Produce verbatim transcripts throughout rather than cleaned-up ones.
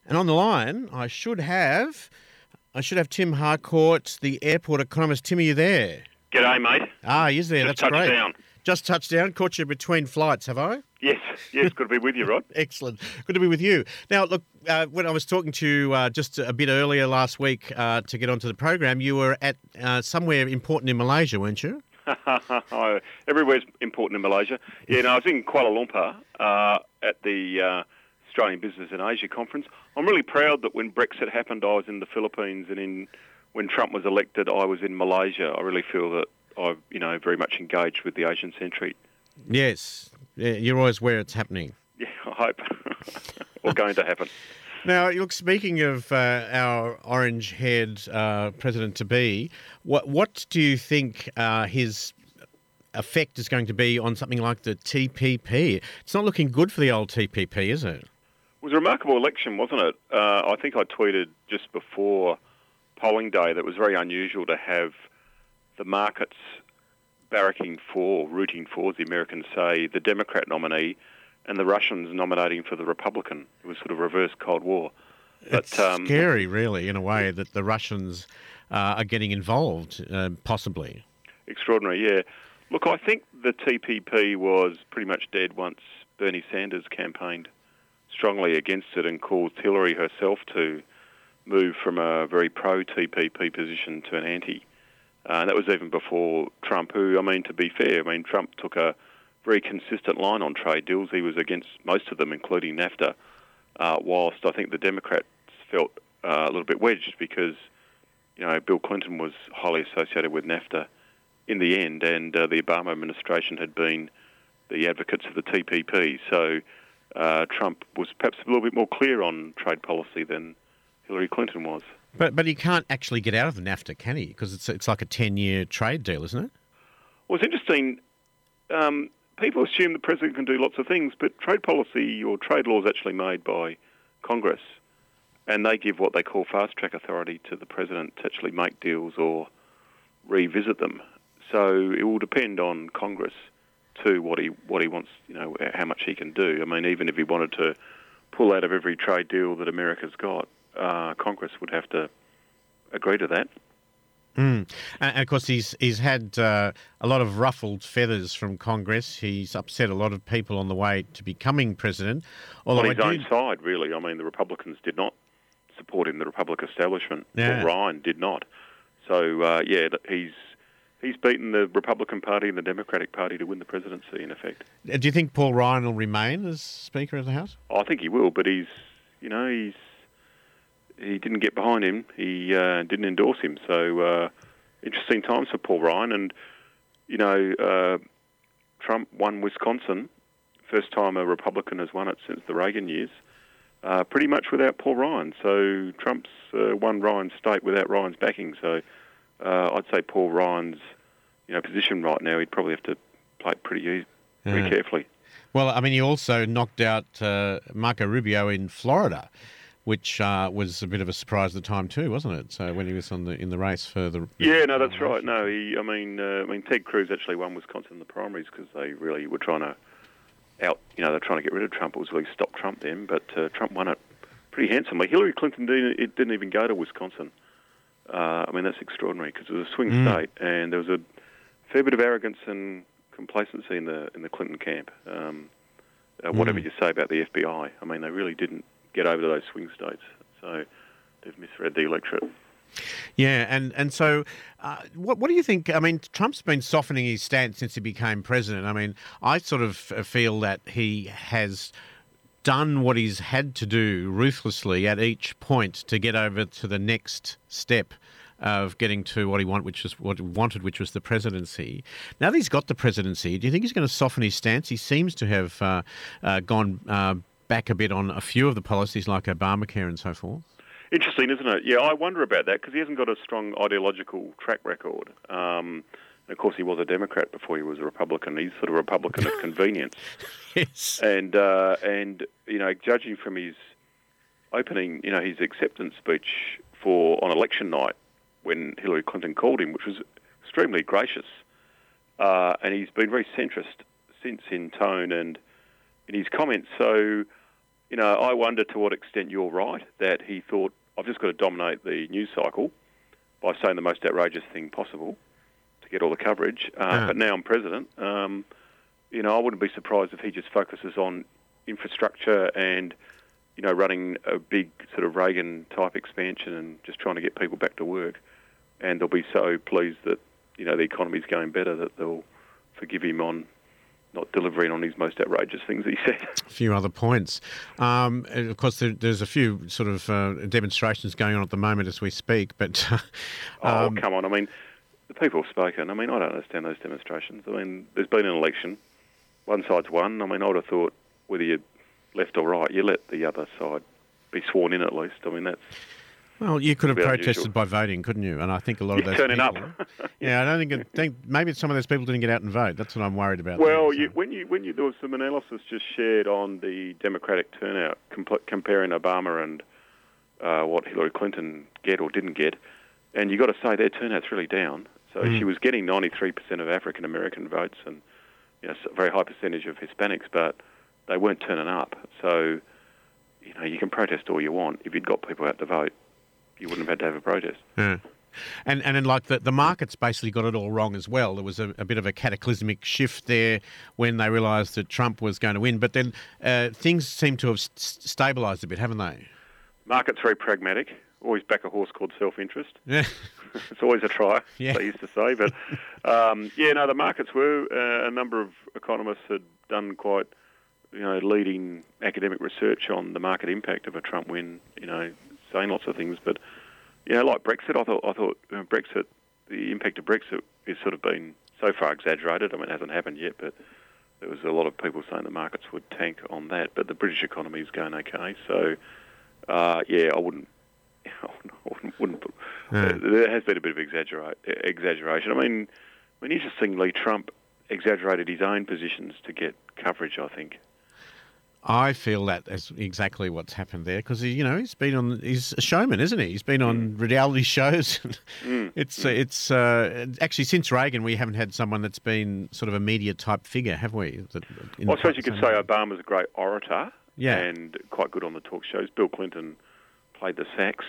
And on the line, I should have, I should have Tim Harcourt, the airport economist. Tim, are you there? G'day, mate. Ah, he's there. Just That's touched great. down. Just touched down. Caught you between flights, have I? Yes, yes. Good to be with you, Rod. Excellent. Good to be with you. Now, look, uh, when I was talking to you uh, just a bit earlier last week uh, to get onto the program, you were at uh, somewhere important in Malaysia, weren't you? Everywhere's important in Malaysia. Yeah, no, I was in Kuala Lumpur uh, at the uh, Australian Business in Asia conference. I'm really proud that when Brexit happened, I was in the Philippines, and in when Trump was elected, I was in Malaysia. I really feel that I've, you know, very much engaged with the Asian century. Yes, yeah, you're always where it's happening. Yeah, I hope. Or going to happen. Now, look, speaking of uh, our orange-haired uh, president-to-be, what what do you think uh, his effect is going to be on something like the T P P? It's not looking good for the old T P P, is it? It was a remarkable election, wasn't it? Uh, I think I tweeted just before polling day that it was very unusual to have the markets barracking for, rooting for, as the Americans say, the Democrat nominee, and the Russians nominating for the Republican. It was sort of reverse Cold War. But, it's um, scary, really, in a way, that the Russians uh, are getting involved, uh, possibly. Extraordinary, yeah. Look, I think the T P P was pretty much dead once Bernie Sanders campaigned strongly against it and caused Hillary herself to move from a very pro-T P P position to an anti. Uh, and that was even before Trump, who, I mean, to be fair, I mean, Trump took a very consistent line on trade deals. He was against most of them, including NAFTA, uh, whilst I think the Democrats felt uh, a little bit wedged because, you know, Bill Clinton was highly associated with NAFTA in the end, and uh, the Obama administration had been the advocates of the T P P. So uh, Trump was perhaps a little bit more clear on trade policy than Hillary Clinton was. But but he can't actually get out of the NAFTA, can he? Because it's it's like a ten-year trade deal, isn't it? Well, it's interesting. Um, people assume the president can do lots of things, but trade policy or trade law is actually made by Congress, and they give what they call fast-track authority to the president to actually make deals or revisit them. So it will depend on Congress too what he what he wants, you know, how much he can do. I mean, even if he wanted to pull out of every trade deal that America's got, Uh, Congress would have to agree to that. Mm. And, and of course, he's he's had uh, a lot of ruffled feathers from Congress. He's upset a lot of people on the way to becoming president. On his own side, really. I mean, the Republicans did not support him. The Republican establishment, yeah. Paul Ryan, did not. So, uh, yeah, he's he's beaten the Republican Party and the Democratic Party to win the presidency, in effect. Do you think Paul Ryan will remain as Speaker of the House? I think he will, but he's, you know, he's He didn't get behind him. He uh, didn't endorse him. So, uh, interesting times for Paul Ryan. And, you know, uh, Trump won Wisconsin. First time a Republican has won it since the Reagan years. Uh, pretty much without Paul Ryan. So, Trump's uh, won Ryan's state without Ryan's backing. So, uh, I'd say Paul Ryan's, you know, position right now, he'd probably have to play it pretty, easy, pretty yeah. carefully. Well, I mean, he also knocked out uh, Marco Rubio in Florida, which uh, was a bit of a surprise at the time too, wasn't it? So when he was on the in the race for the yeah, no, that's right. No, he, I mean, uh, I mean, Ted Cruz actually won Wisconsin in the primaries because they really were trying to out, you know, they're trying to get rid of Trump. It was really stop Trump then, but uh, Trump won it pretty handsomely. Hillary Clinton didn't, it didn't even go to Wisconsin. Uh, I mean, that's extraordinary because it was a swing mm. state, and there was a fair bit of arrogance and complacency in the in the Clinton camp. Um, uh, whatever mm. you say about the F B I, I mean, they really didn't get over to those swing states. So they've misread the electorate. Yeah, and, and so uh, what what do you think? I mean, Trump's been softening his stance since he became president. I mean, I sort of feel that he has done what he's had to do ruthlessly at each point to get over to the next step of getting to what he want, which is what he wanted, which was the presidency. Now that he's got the presidency, do you think he's going to soften his stance? He seems to have uh, uh, gone uh, back a bit on a few of the policies like Obamacare and so forth. Interesting, isn't it? Yeah, I wonder about that because he hasn't got a strong ideological track record. Um, and of course, he was a Democrat before he was a Republican. He's sort of a Republican of convenience. Yes. And, uh, and you know, judging from his opening, you know, his acceptance speech for on election night when Hillary Clinton called him, which was extremely gracious, uh, and he's been very centrist since in tone and in his comments. So you know, I wonder to what extent you're right, that he thought, I've just got to dominate the news cycle by saying the most outrageous thing possible to get all the coverage. Uh, Ah. But now I'm president. Um, you know, I wouldn't be surprised if he just focuses on infrastructure and, you know, running a big sort of Reagan-type expansion and just trying to get people back to work. And they'll be so pleased that, you know, the economy's going better that they'll forgive him on not delivering on his most outrageous things he said. A few other points. Um, and of course, there, there's a few sort of uh, demonstrations going on at the moment as we speak, but... oh, um, come on. I mean, the people have spoken. I mean, I don't understand those demonstrations. I mean, there's been an election. One side's won. I mean, I would have thought whether you're left or right, you let the other side be sworn in at least. I mean, that's... Well, you could have Bit protested unusual. by voting, couldn't you? And I think a lot of Yeah, those turning people... up. yeah, I don't think, it, think... Maybe some of those people didn't get out and vote. That's what I'm worried about. Well, there, so. you, when you when you there was some analysis just shared on the Democratic turnout, comp- comparing Obama and uh, what Hillary Clinton get or didn't get, and you got to say their turnout's really down. So Mm. she was getting ninety-three percent of African American votes and, you know, a very high percentage of Hispanics, but they weren't turning up. So, you know, you can protest all you want. If you'd got people out to vote, you wouldn't have had to have a protest. Yeah. And and then like the, the markets basically got it all wrong as well. There was a, a bit of a cataclysmic shift there when they realised that Trump was going to win. But then uh, things seem to have st- stabilised a bit, haven't they? Market's very pragmatic. Always back a horse called self-interest. Yeah. It's always a try, Yeah. they used to say. But, um, yeah, no, the markets were, uh, a number of economists had done quite, you know, leading academic research on the market impact of a Trump win, you know, saying lots of things. But, you know, like Brexit, I thought, I thought uh, Brexit, the impact of Brexit is sort of been so far exaggerated. I mean, it hasn't happened yet, but there was a lot of people saying the markets would tank on that. But the British economy is going okay. So, uh, yeah, I wouldn't, I wouldn't, wouldn't put, Yeah. uh, there has been a bit of exaggerate, exaggeration. I mean, I mean, interestingly, Trump exaggerated his own positions to get coverage, I think. I feel that is exactly what's happened there because, you know, he's been on, he's a showman, isn't he? He's been on Mm. reality shows. Mm. It's, uh, it's uh, actually since Reagan, we haven't had someone that's been sort of a media type figure, have we? That, in Well, I suppose you the could same say way. Obama's a great orator Yeah. and quite good on the talk shows. Bill Clinton played the sax.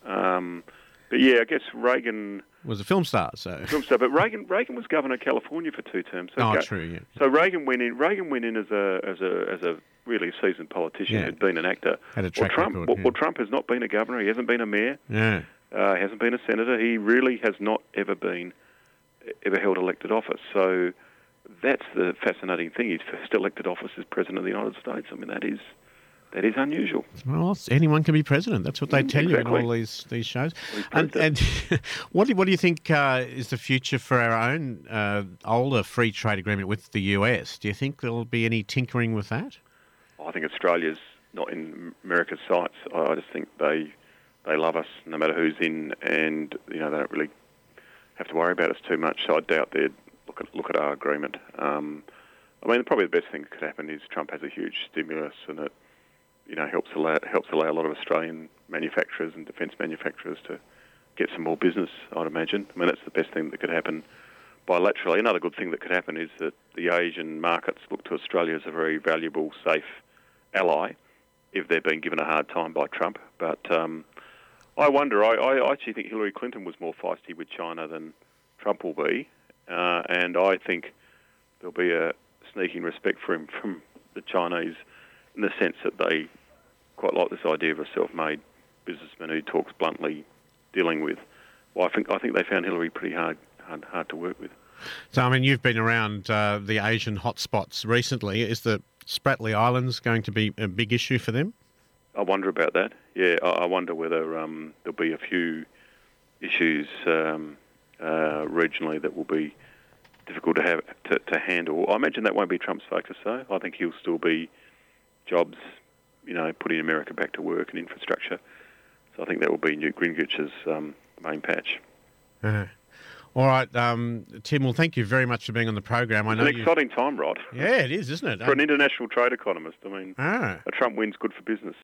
Um, but, yeah, I guess Reagan... was a film star, so... film star, but Reagan Reagan was governor of California for two terms. So Oh, Ga- true, yeah. So Reagan went in. Reagan went in as a as a as a really seasoned politician Yeah. who'd been an actor. Had a well, track Trump. record, well, yeah. well, Trump has not been a governor. He hasn't been a mayor. Yeah. Uh, hasn't been a senator. He really has not ever been ever held elected office. So that's the fascinating thing. His first elected office as president of the United States. I mean, that is that is unusual. Well, anyone can be president. That's what they Mm, tell you exactly. in all these these shows. He's And, proved and what do what do you think uh, is the future for our own uh, older free trade agreement with the U S? Do you think there'll be any tinkering with that? I think Australia's not in America's sights. I I just think they they love us no matter who's in, and you know they don't really have to worry about us too much. So I doubt they'd look at look at our agreement. Um, I mean, probably the best thing that could happen is Trump has a huge stimulus, and it you know helps allow helps allow a lot of Australian manufacturers and defence manufacturers to get some more business. I'd imagine. I mean, that's the best thing that could happen bilaterally. Another good thing that could happen is that the Asian markets look to Australia as a very valuable, safe ally if they're being given a hard time by Trump. But um, I wonder, I, I actually think Hillary Clinton was more feisty with China than Trump will be. Uh, and I think there'll be a sneaking respect for him from the Chinese in the sense that they quite like this idea of a self-made businessman who talks bluntly, dealing with. Well, I think I think they found Hillary pretty hard hard, hard to work with. So, I mean, you've been around uh, the Asian hotspots recently. Is the Spratly Islands going to be a big issue for them? I wonder about that. Yeah, I, I wonder whether um, there'll be a few issues um, uh, regionally that will be difficult to have to, to handle. I imagine that won't be Trump's focus, though. I think he'll still be jobs, you know, putting America back to work and infrastructure. So I think that will be Newt Gingrich's um, main patch. Uh, all right, um, Tim, well, thank you very much for being on the program. I It's know an you... exciting time, Rod. Yeah, it is, isn't it? For an international trade economist. I mean, Ah. a Trump win's good for business.